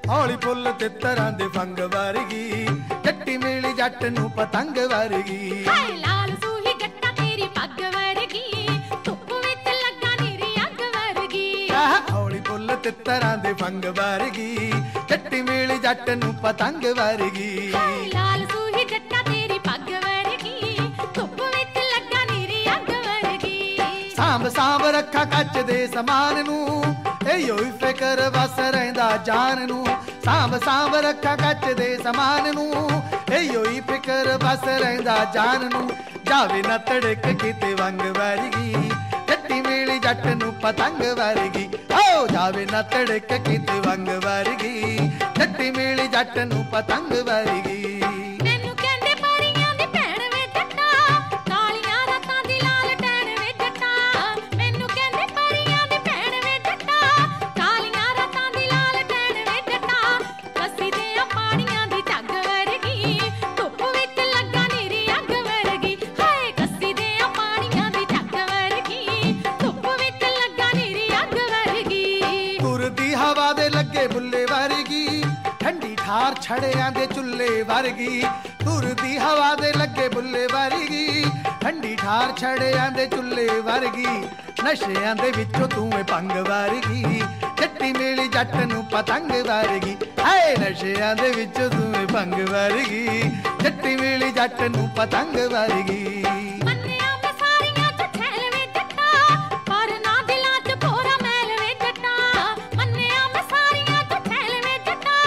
हौली फुल तितरां दे फंग वर्गी जट्टी मेली जट नूं पतंग वर्गी लाल सूही जट्टा तेरी पग वर्गी धुप विच लगा नीरी अग वर्गी हौली फुल तितरां दे फंग वर्गी जट्टी मेली जट नूं पतंग वर्गी लाल सूही जट्टा तेरी पग वर्गी धुप विच लगा नीरी अग वर्गी सांभ सांभ रखा कच दे समान नूं एयो ही फिकर बस रहिंदा जान नूं सांभ सांभ रखा कच दे समान नूं एयो ही फिकर बस रहिंदा जान नूं जावे ना तड़क किते वंग वर्गी जट्टी मेली जट नूं पतंग वर्गी ओ जावे ना तड़क किते वंग वर्गी जट्टी मेली जट नूं पतंग वर्गी मैनू कहंदे परियां दी भैण वे जट्टा कालियां रातां दी लाल टैण वे जट्टा मैनू कहंदे परियां दी भैण वे जट्टा कालियां रातां दी लाल टैण वे जट्टा कसी दे पाणियां दी झग वर्गी धुप विच लगा नीरी अग वर्गी हाय कसी दे पाणियां दी झग वर्गी धुप विच लगा नीरी अग वर्गी तुरदी हवा दे लगे बुल्ले वर्गी ठंडी ठार छड़ियां दे चुल्ले वर्गी तुरदी हवा दे लगे बुल्ले वर्गी ठंडी ठार छड़ियां दे चुल्ले वर्गी नशियां दे विचों तूं भंग वर्गी जट्टी मेली जट नूं पतंग वर्गी हाय नशियां दे विचों तूं भंग वर्गी जट्टी मेली जट नूं पतंग वर्गी मन्निया मैं सारियां च छैल वे जट्टा पर ना दिलां च भोरा मैल वे जट्टा मन्निया मैं सारियां च छैल वे जट्टा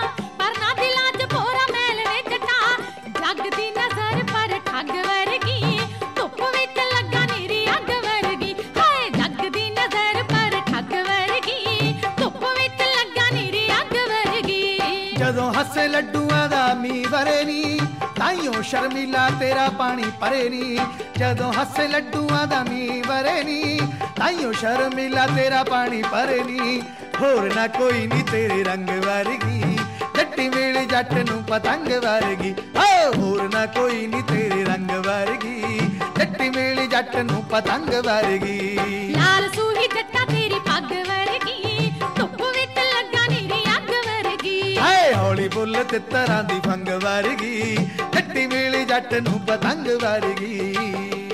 पर ना दिलां च भोरा मैल वे जट्टा जग दी नजर पर ठग वर्गी धुप विच लगा नीरी अग वर्गी हाय जग दी नजर पर ठग वर्गी धुप विच लगा नीरी अग वर्गी जदों हसे लड्डूआं दा मी वरे नी ताइयों शर्मिला तेरा पानी परे नी जदों हसे लड्डूआं दा मी वरे नी ताइयों शर्मिला तेरा पानी परे नी होर ना कोई नी तेरे रंग वर्गी जट्टी मेली जट नूं पतंग वर्गी ओ होर ना कोई नी तेरे रंग वर्गी जट्टी मेली जट नूं पतंग वर्गी लाल सूही जट्टा तेरी पग वर्गी धुप विच लगा नीरी अग वर्गी हाय हौली फुल तितरां दी फंग वर्गी जट्टी मेली जट नूं पतंग वर्गी